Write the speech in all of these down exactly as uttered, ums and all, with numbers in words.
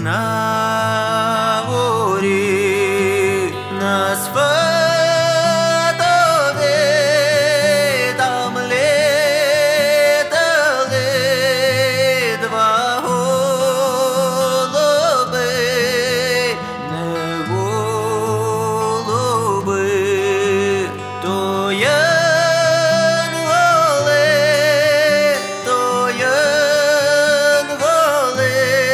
на горі, на сватові, там літали два голуби, не голуби, то янголи, то янголи,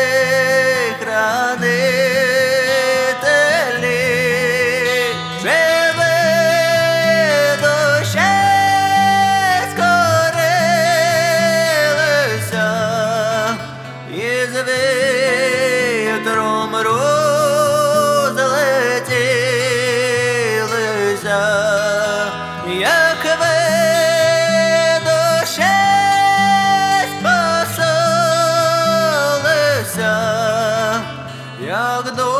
хранителі, живе душе скорилися, і з вітром розлетілися, як ви душе спасалися, як до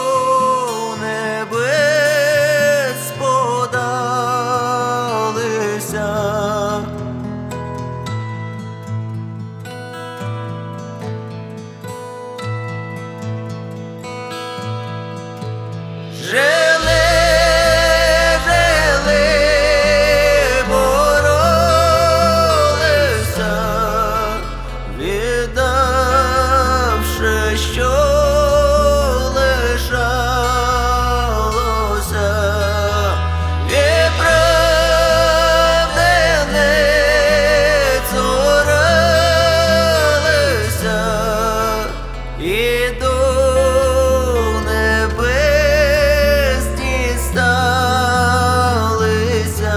небес подалися. Жили, жили, боролися, віддавши, що лишалося, і правди не цуралися, і до небес дісталися.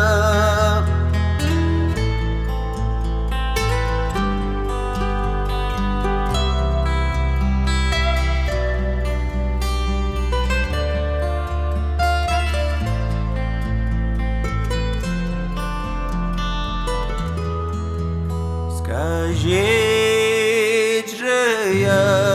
Скажіть же, я